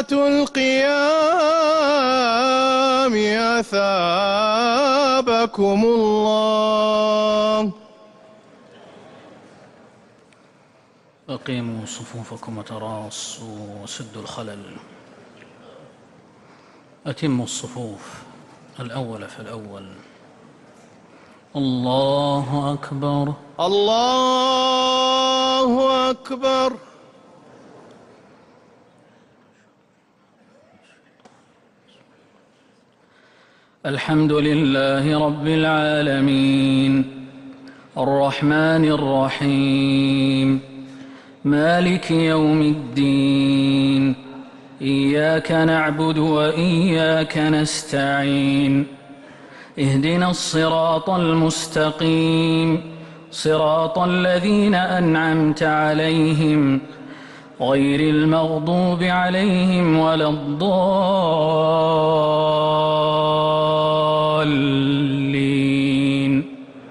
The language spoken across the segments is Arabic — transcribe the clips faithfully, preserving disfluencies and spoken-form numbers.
صلاة القيام أثابكم الله. أقيموا صفوفكم وتراصوا وسدوا الخلل. أتموا الصفوف، الأول فالأول. الله أكبر. الله أكبر. الحمد لله رب العالمين، الرحمن الرحيم، مالك يوم الدين، إياك نعبد وإياك نستعين، اهدنا الصراط المستقيم، صراط الذين أنعمت عليهم غير المغضوب عليهم ولا الضالين.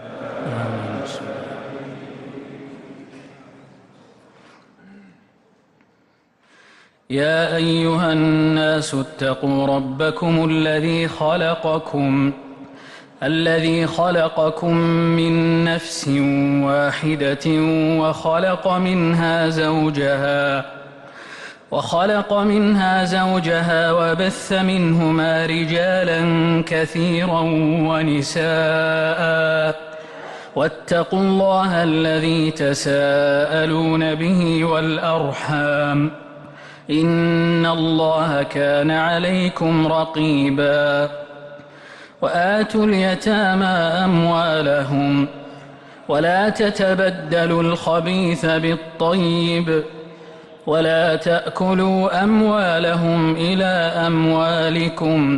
يا أيها الناس اتقوا ربكم الذي خلقكم الذي خلقكم من نفس واحدة وخلق منها زوجها وخلق منها زوجها وبث منهما رجالا كثيرا ونساء، واتقوا الله الذي تساءلون به والأرحام، إن الله كان عليكم رقيبا. وآتوا اليتامى أموالهم ولا تتبدلوا الخبيث بالطيب ولا تأكلوا أموالهم إلى أموالكم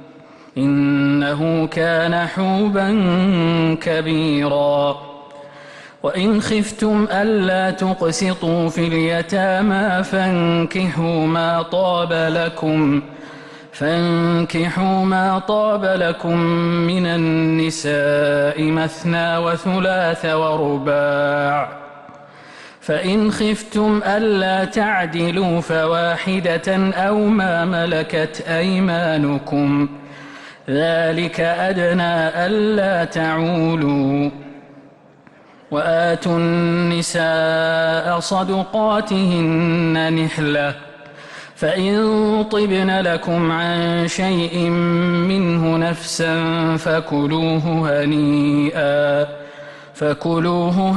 إنه كان حوبا كبيرا. وإن خفتم ألا تقسطوا في اليتامى فانكحوا ما طاب لكم فانكحوا ما طاب لكم من النساء مثنى وثلاث ورباع، فإن خفتم ألا تعدلوا فواحدة أو ما ملكت أيمانكم، ذلك أدنى ألا تعولوا. وآتوا النساء صدقاتهن نحلة، فإن طبن لكم عن شيء منه نفسا فكلوه هنيئا فكلوه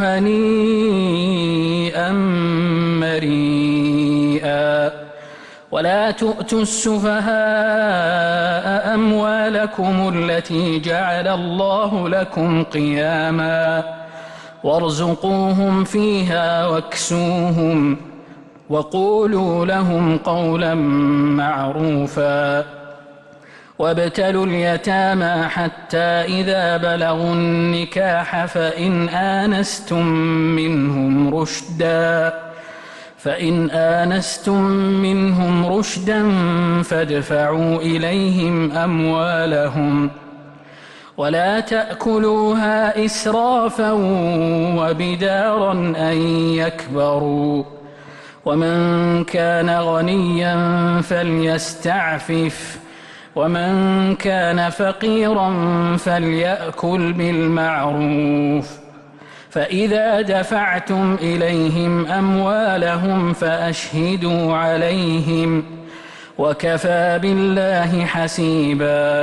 هنيئا مريئا. ولا تؤتوا السفهاء أموالكم التي جعل الله لكم قياما وارزقوهم فيها واكسوهم وقولوا لهم قولا معروفا. وابتلوا اليتامى حتى إذا بلغوا النكاح فإن آنستم منهم رشدا فإن آنستم منهم رشدا فادفعوا إليهم أموالهم ولا تأكلوها إسرافا وبدارا أن يكبروا. ومن كان غنيا فليستعفف ومن كان فقيرا فليأكل بالمعروف. فإذا دفعتم إليهم أموالهم فأشهدوا عليهم وكفى بالله حسيبا.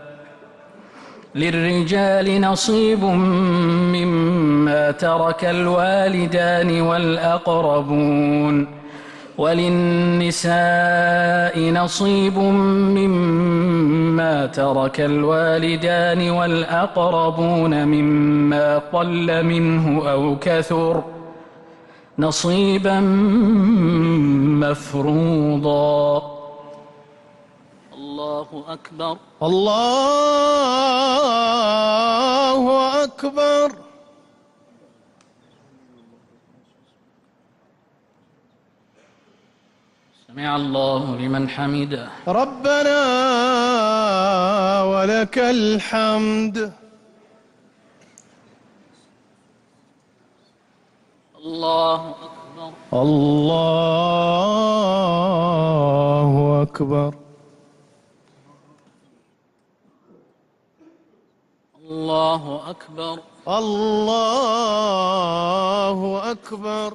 للرجال نصيب مما ترك الوالدان والأقربون وللنساء نصيب مما ترك الوالدان والأقربون مما قل منه أو كثر نصيبا مفروضا. الله أكبر. الله أكبر. سمع الله لمن حمده. ربنا ولك الحمد. الله أكبر. الله أكبر. أكبر. الله أكبر. الله أكبر.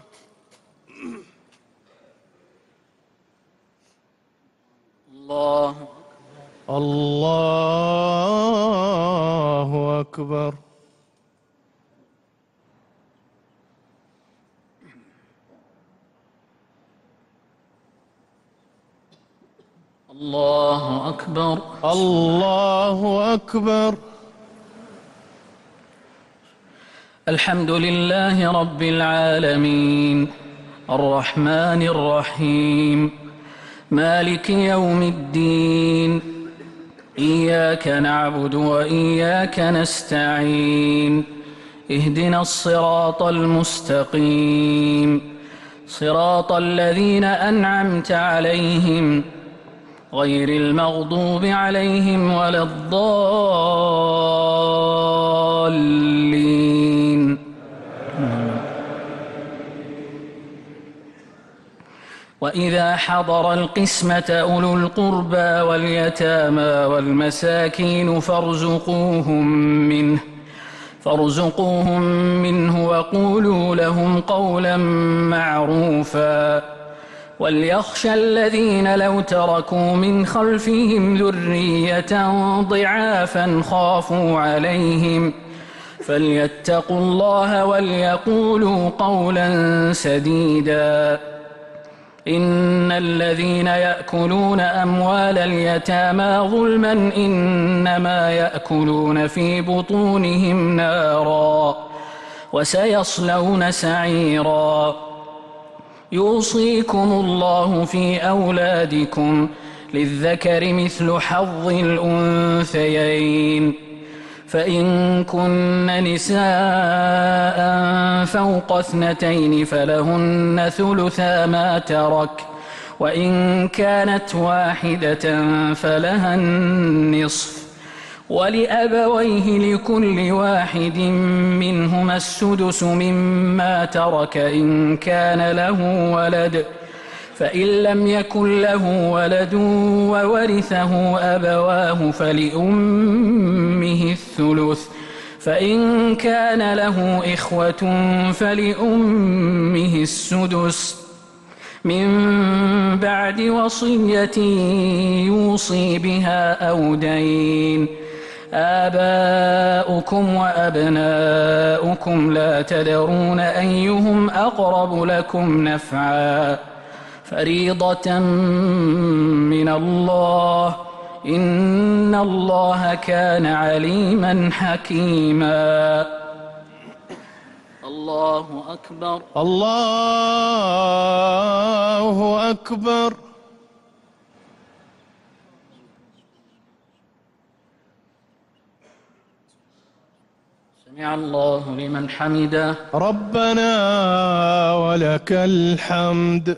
الله الله أكبر. الله أكبر. الله أكبر. الحمد لله رب العالمين الرحمن الرحيم مالك يوم الدين إياك نعبد وإياك نستعين اهدنا الصراط المستقيم صراط الذين أنعمت عليهم غير المغضوب عليهم ولا الضالين. وإذا حضر القسمة أولو القربى واليتامى والمساكين فارزقوهم منه فارزقوهم منه وقولوا لهم قولا معروفا وليخشى الذين لو تركوا من خلفهم ذرية ضعافا خافوا عليهم فليتقوا الله وليقولوا قولا سديدا. إن الذين يأكلون أموال اليتامى ظلما إنما يأكلون في بطونهم نارا وسيصلون سعيرا. يوصيكم الله في أولادكم للذكر مثل حظ الأنثيين فإن كن نساء فوق اثنتين فلهن ثلثا ما ترك وإن كانت واحدة فلها النصف ولأبويه لكل واحد منهما السدس مما ترك إن كان له ولد فإن لم يكن له ولد وورثه أبواه فلأمه الثلث فإن كان له إخوة فلأمه السدس من بعد وصية يوصي بها أو دين. آباؤكم وأبناؤكم لا تدرون أيهم أقرب لكم نفعا فريضة من الله إن الله كان عليما حكيما. الله أكبر. الله أكبر. سمع الله لمن حمده. ربنا ولك الحمد.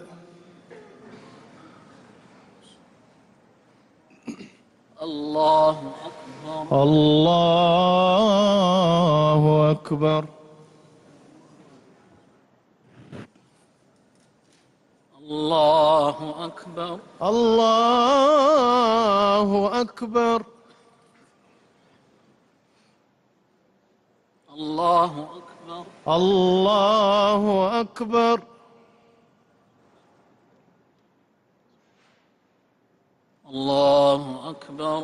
الله أكبر. الله أكبر. الله أكبر. الله أكبر. الله أكبر. الله أكبر. الله أكبر.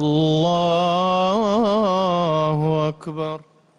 الله أكبر.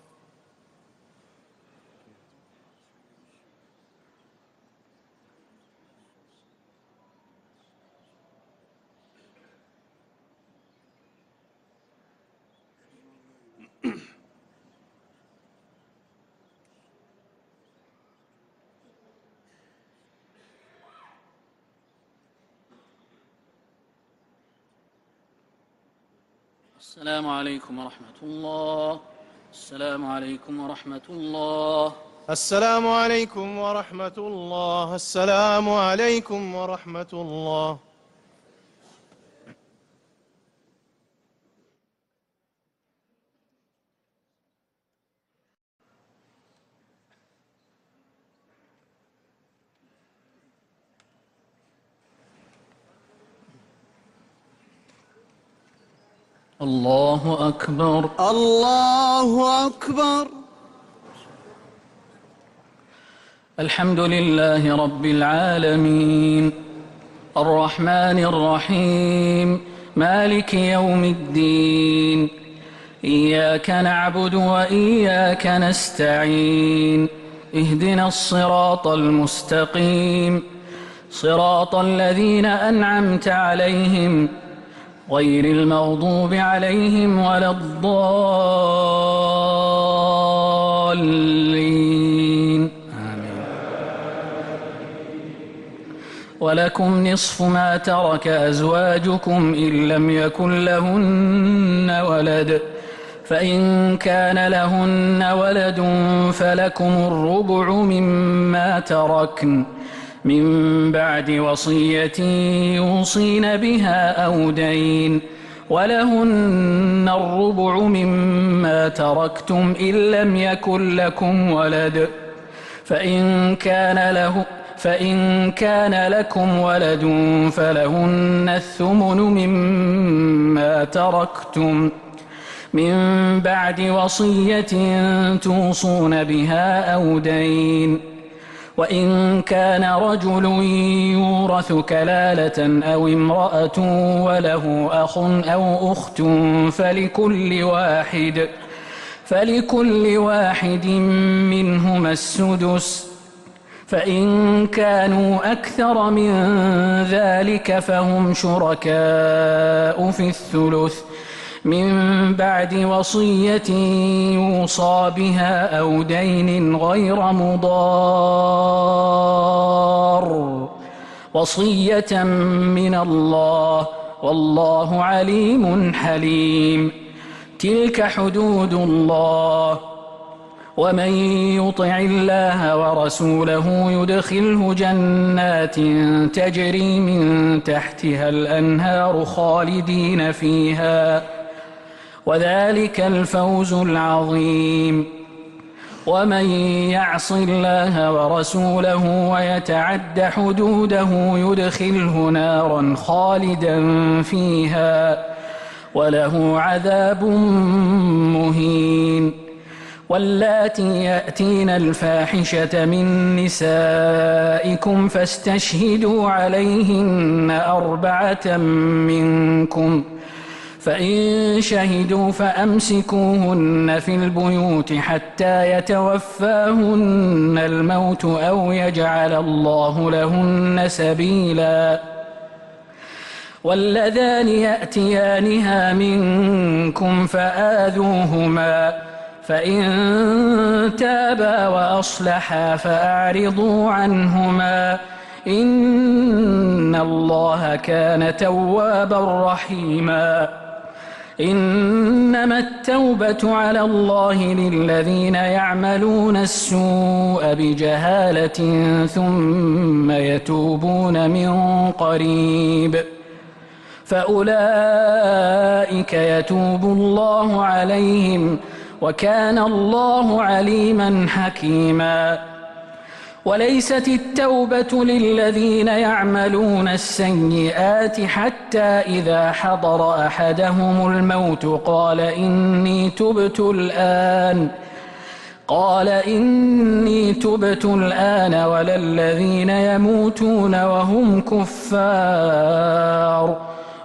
السلام عليكم ورحمة الله. السلام عليكم ورحمة الله. السلام عليكم ورحمة الله. السلام عليكم ورحمة الله. الله أكبر. الله أكبر. الحمد لله رب العالمين الرحمن الرحيم مالك يوم الدين إياك نعبد وإياك نستعين اهدنا الصراط المستقيم صراط الذين أنعمت عليهم غير المغضوب عليهم ولا الضالين آمين. ولكم نصف ما ترك أزواجكم إن لم يكن لهن ولد فإن كان لهن ولد فلكم الربع مما تركن من بعد وصية يوصين بها أو دين ولهن الربع مما تركتم إن لم يكن لكم ولد فإن كان له فإن كان لكم ولد فلهن الثمن مما تركتم من بعد وصية توصون بها أو دين وإن كان رجل يورث كلالة أو امرأة وله أخ أو أخت فلكل واحد فلكل واحد منهما السدس فإن كانوا أكثر من ذلك فهم شركاء في الثلث من بعد وصية يوصى بها أو دين غير مضار وصية من الله والله عليم حليم. تلك حدود الله ومن يطع الله ورسوله يدخله جنات تجري من تحتها الأنهار خالدين فيها وذلك الفوز العظيم. ومن يعص الله ورسوله ويتعد حدوده يدخله نارا خالدا فيها وله عذاب مهين. واللاتي يأتين الفاحشة من نسائكم فاستشهدوا عليهن أربعة منكم فإن شهدوا فأمسكوهن في البيوت حتى يتوفاهن الموت أو يجعل الله لهن سبيلا. واللذان يأتيانها منكم فآذوهما فإن تابا وأصلحا فأعرضوا عنهما إن الله كان توابا رحيما. إنما التوبة على الله للذين يعملون السوء بجهالة ثم يتوبون من قريب فأولئك يتوب الله عليهم وكان الله عليما حكيما. وليست التوبة للذين يعملون السيئات حتى إذا حضر أحدهم الموت قال إني تبت الآن قال إني تبت الآن ولا الذين يموتون وهم كفار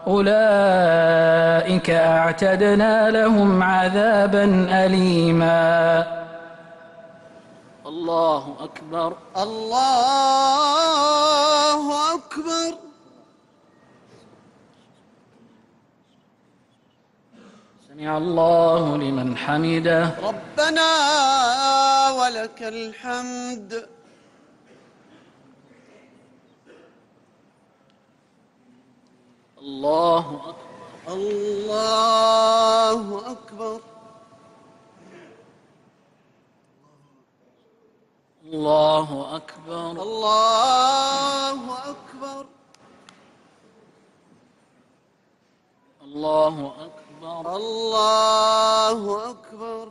أولئك أعتدنا لهم عذابا أليما. الله أكبر. الله أكبر. سمع الله لمن حمده. ربنا ولك الحمد. الله أكبر. الله أكبر. الله أكبر. الله أكبر. الله أكبر. الله أكبر.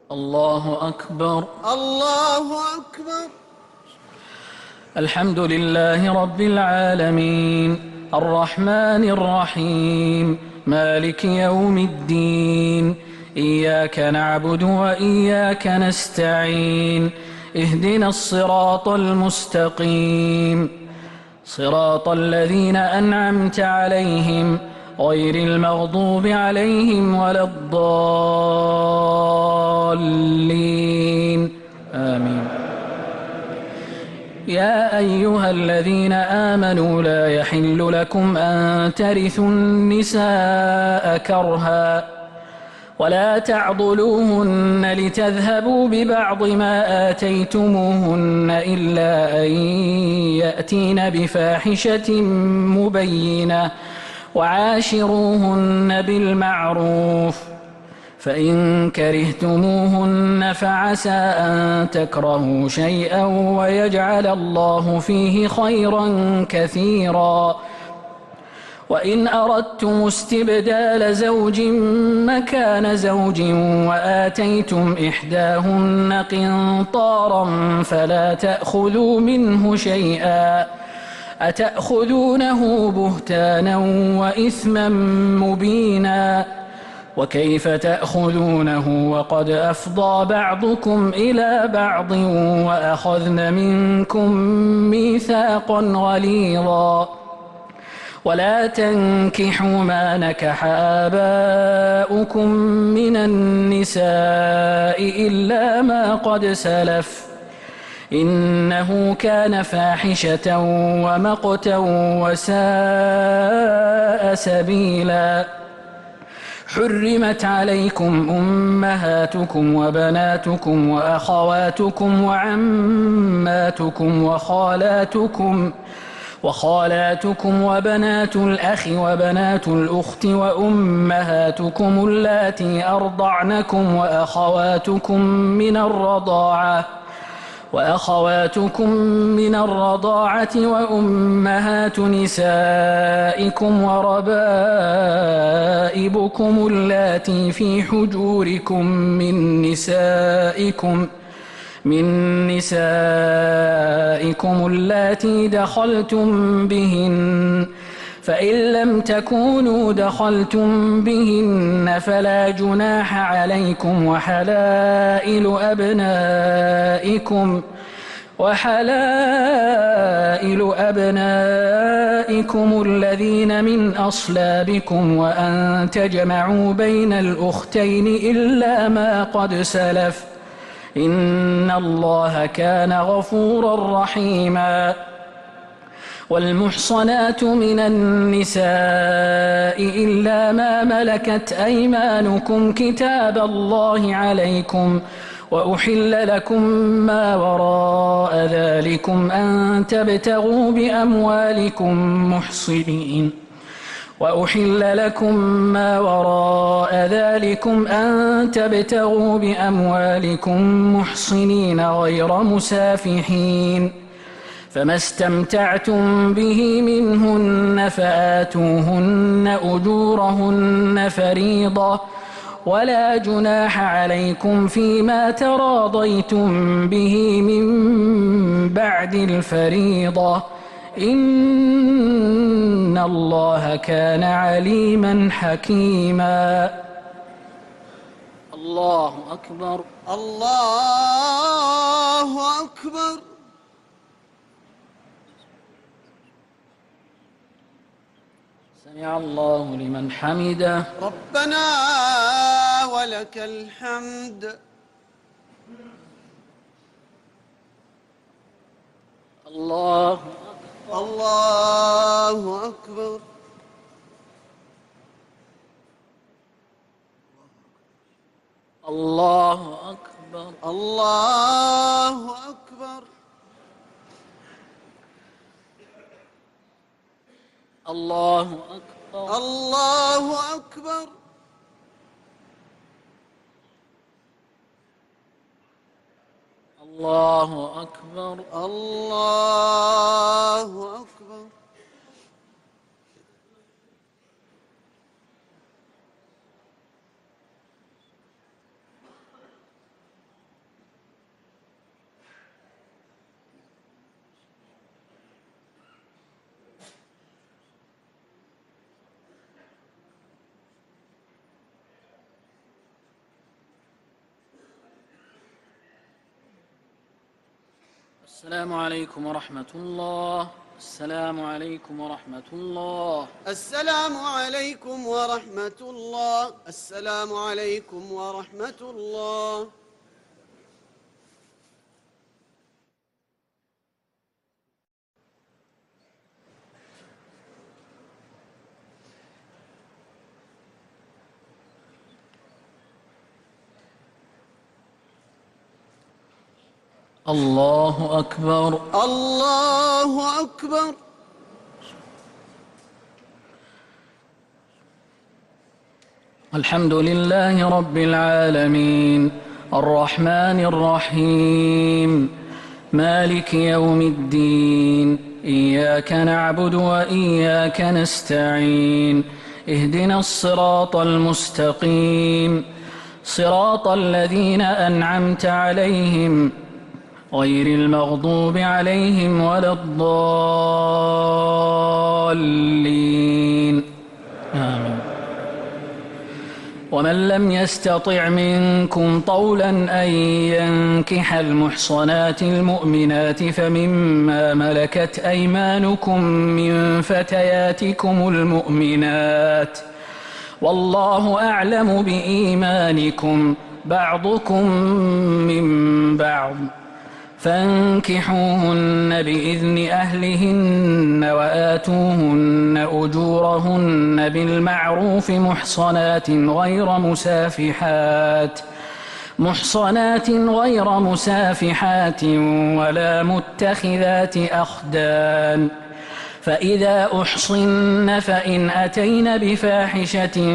الله أكبر. الله أكبر. الحمد لله رب العالمين الرحمن الرحيم مالك يوم الدين إياك نعبد وإياك نستعين اهدنا الصراط المستقيم صراط الذين أنعمت عليهم غير المغضوب عليهم ولا الضالين آمين. يا أيها الذين آمنوا لا يحل لكم أن ترثوا النساء كرها ولا تعضلوهن لتذهبوا ببعض ما آتيتموهن إلا أن يأتين بفاحشة مبينة وعاشروهن بالمعروف فإن كرهتموهن فعسى أن تكرهوا شيئا ويجعل الله فيه خيرا كثيرا وإن أردتم استبدال زوج مكان زوج وآتيتم إحداهن قنطارا فلا تأخذوا منه شيئا أتأخذونه بهتانا وإثما مبينا وكيف تأخذونه وقد أفضى بعضكم إلى بعض وأخذن منكم ميثاقا غليظا ولا تنكحوا ما نكح آباؤكم من النساء إلا ما قد سلف إنه كان فاحشة ومقتا وساء سبيلا حرمت عليكم أمهاتكم وبناتكم وأخواتكم وعماتكم وخالاتكم وخالاتكم وبنات الأخ وبنات الأخت وأمهاتكم اللاتي أرضعنكم وأخواتكم من الرضاعة وأخواتكم من الرضاعة وأمهات نسائكم وربائبكم اللاتي في حجوركم من نسائكم من نسائكم اللاتي دخلتم بهن فإن لم تكونوا دخلتم بهن فلا جناح عليكم وحلائل أبنائكم وحلائل أبنائكم الذين من أصلابكم وأن تجمعوا بين الأختين إلا ما قد سلف إن الله كان غفورا رحيما والمحصنات من النساء إلا ما ملكت أيمانكم كتاب الله عليكم وأحل لكم ما وراء ذلكم أن تبتغوا بأموالكم محصنين وأحل لكم ما وراء ذلكم أن تبتغوا بأموالكم محصنين غير مسافحين فما استمتعتم به منهن فآتوهن أجورهن فريضة ولا جناح عليكم فيما تراضيتم به من بعد الفريضة إن الله كان عليما حكيما. الله أكبر. الله أكبر. سمع الله لمن حمده. ربنا ولك الحمد. الله الله أكبر. الله أكبر. الله أكبر. الله أكبر. الله أكبر. الله أكبر. الله أكبر. السلام عليكم ورحمة الله. السلام عليكم ورحمة الله. السلام عليكم ورحمة الله. السلام عليكم ورحمة الله. الله أكبر. الله أكبر. الحمد لله رب العالمين الرحمن الرحيم مالك يوم الدين إياك نعبد وإياك نستعين اهدنا الصراط المستقيم صراط الذين أنعمت عليهم غير المغضوب عليهم ولا الضالين آمين. ومن لم يستطع منكم طولا أن ينكح المحصنات المؤمنات فمما ملكت أيمانكم من فتياتكم المؤمنات والله أعلم بإيمانكم بعضكم من بعض فانكحوهن بإذن أهلهن وآتوهن أجورهن بالمعروف محصنات غير مسافحات محصنات غير مسافحات ولا متخذات أخدان فإذا أحصن فإن أتين بفاحشة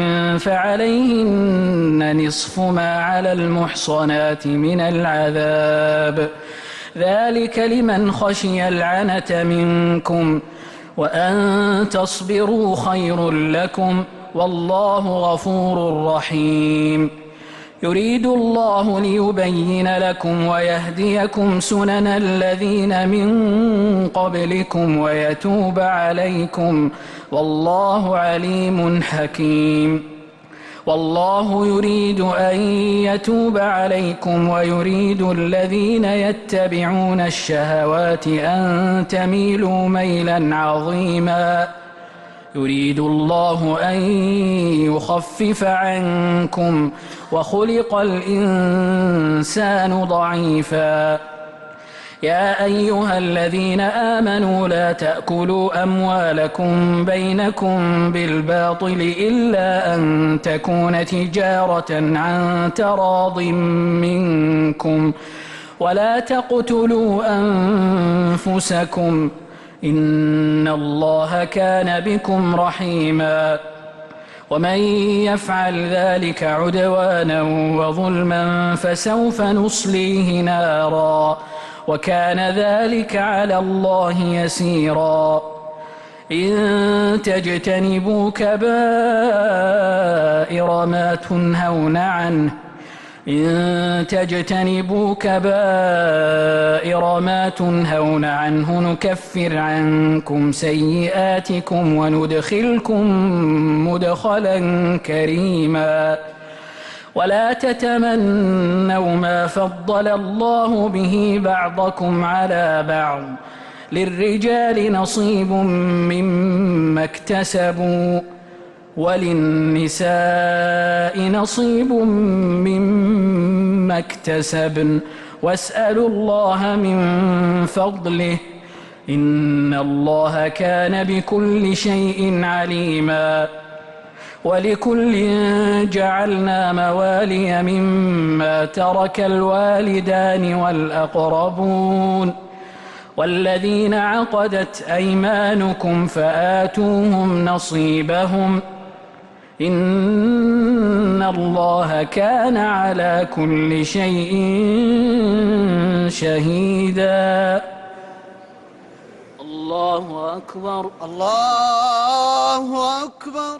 فعليهن نصف ما على المحصنات من العذاب ذلك لمن خشي العنة منكم وأن تصبروا خير لكم والله غفور رحيم يريد الله ليبين لكم ويهديكم سنن الذين من قبلكم ويتوب عليكم والله عليم حكيم والله يريد أن يتوب عليكم ويريد الذين يتبعون الشهوات أن تميلوا ميلا عظيما يريد الله أن يخفف عنكم وخلق الإنسان ضعيفا يا أيها الذين آمنوا لا تأكلوا أموالكم بينكم بالباطل إلا أن تكون تجارة عن تراض منكم ولا تقتلوا أنفسكم إن الله كان بكم رحيما ومن يفعل ذلك عدوانا وظلما فسوف نصليه نارا وكان ذلك على الله يسيرا إن تجتنبوا كبائر ما تنهون عنه إن تجتنبوا كبائر ما تنهون عنه نكفر عنكم سيئاتكم وندخلكم مدخلا كريما ولا تتمنوا ما فضل الله به بعضكم على بعض للرجال نصيب مما اكتسبوا وللنساء نصيب مما اكتسبن واسألوا الله من فضله إن الله كان بكل شيء عليما ولكل جعلنا موالي مما ترك الوالدان والأقربون والذين عقدت أيمانكم فآتوهم نصيبهم إن الله كان على كل شيء شهيدا الله أكبر. الله أكبر.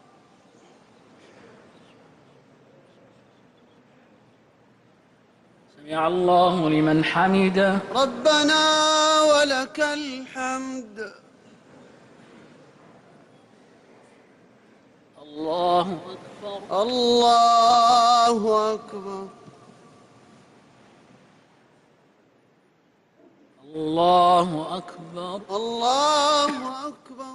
سمع الله لمن حمده. ربنا ولك الحمد. الله أكبر. الله أكبر. الله أكبر. الله أكبر.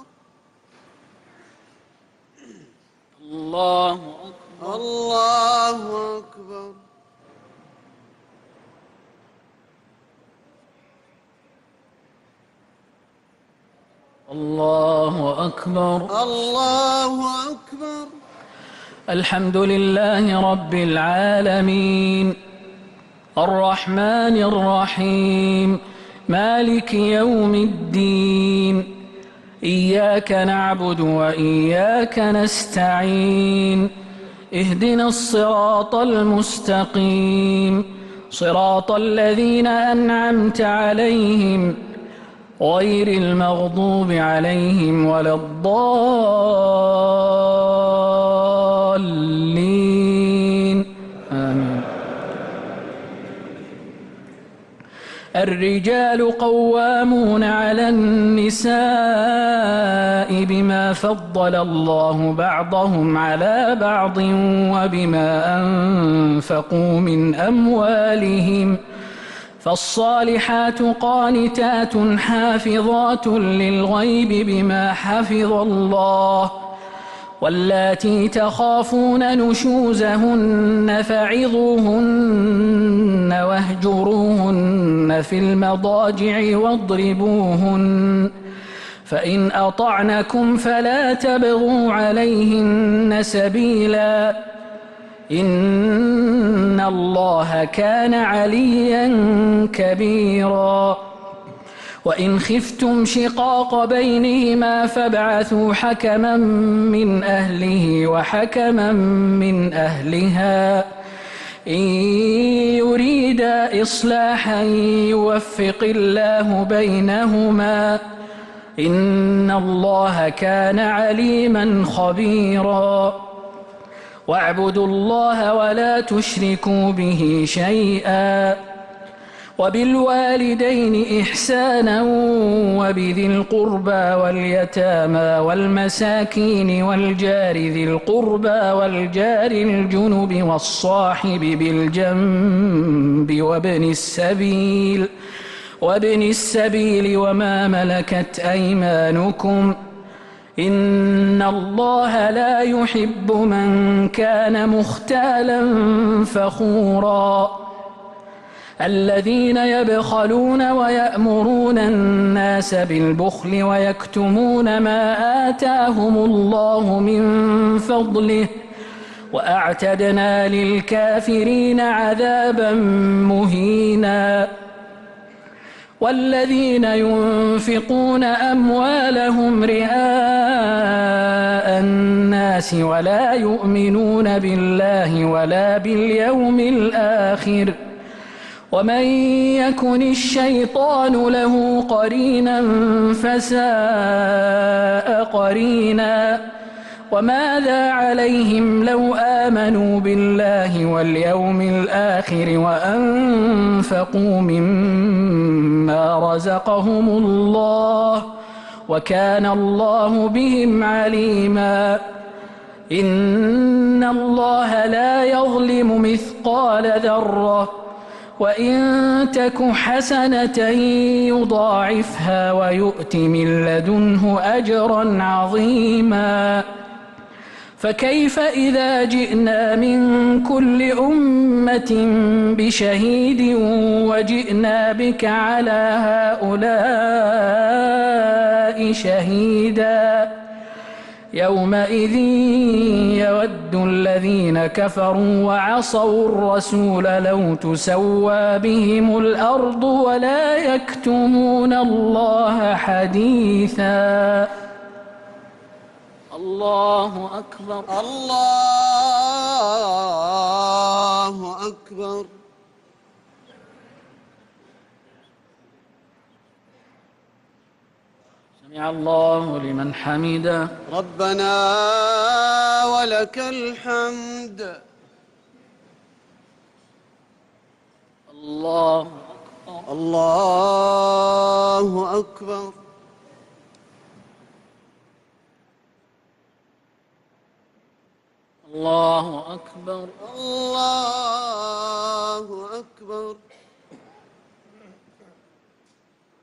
الله أكبر. الله أكبر. الله أكبر. الله أكبر. الحمد لله رب العالمين الرحمن الرحيم مالك يوم الدين إياك نعبد وإياك نستعين اهدنا الصراط المستقيم صراط الذين أنعمت عليهم غير المغضوب عليهم ولا الضالين آمين. الرجال قوامون على النساء بما فضل الله بعضهم على بعض وبما أنفقوا من أموالهم فالصالحات قانتات حافظات للغيب بما حفظ الله واللاتي تخافون نشوزهن فعظوهن واهجروهن في المضاجع واضربوهن فإن أطعنكم فلا تبغوا عليهن سبيلا إن الله كان عليا كبيرا وإن خفتم شقاق بينهما فابعثوا حكما من أهله وحكما من أهلها إن يريدا إصلاحا يوفق الله بينهما إن الله كان عليما خبيرا واعبدوا الله ولا تشركوا به شيئا وبالوالدين إحسانا وبذي القربى واليتامى والمساكين والجار ذي القربى والجار الجنب والصاحب بالجنب وابن السبيل وابن السبيل وما ملكت أيمانكم إن الله لا يحب من كان مختالا فخورا الذين يبخلون ويأمرون الناس بالبخل ويكتمون ما آتاهم الله من فضله وأعتدنا للكافرين عذابا مهينا والذين ينفقون أموالهم رئاء الناس ولا يؤمنون بالله ولا باليوم الآخر ومن يكن الشيطان له قرينا فساء قرينا وماذا عليهم لو آمنوا بالله واليوم الآخر وأنفقوا مما رزقهم الله وكان الله بهم عليما إن الله لا يظلم مثقال ذرة وإن تك حسنة يضاعفها ويؤت من لدنه أجرا عظيما فكيف إذا جئنا من كل أمة بشهيد وجئنا بك على هؤلاء شهيدا يومئذ يود الذين كفروا وعصوا الرسول لو تسوى بهم الأرض ولا يكتمون الله حديثا الله أكبر. الله أكبر. سمع الله لمن حمده. ربنا ولك الحمد. الله أكبر. الله أكبر. الله أكبر. الله أكبر.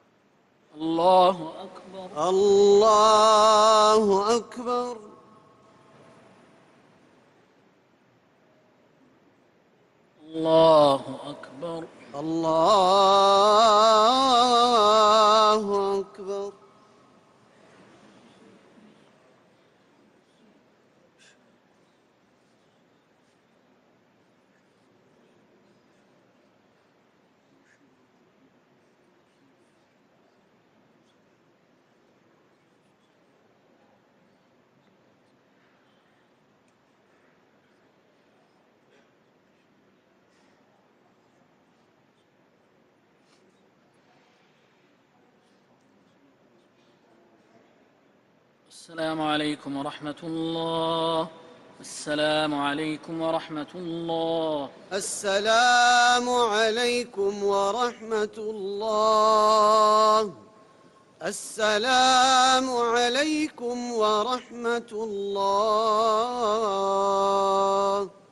الله أكبر. الله أكبر. الله أكبر. الله أكبر. السلام عليكم ورحمة الله. السلام عليكم ورحمة الله. السلام عليكم ورحمة الله. السلام عليكم ورحمة الله.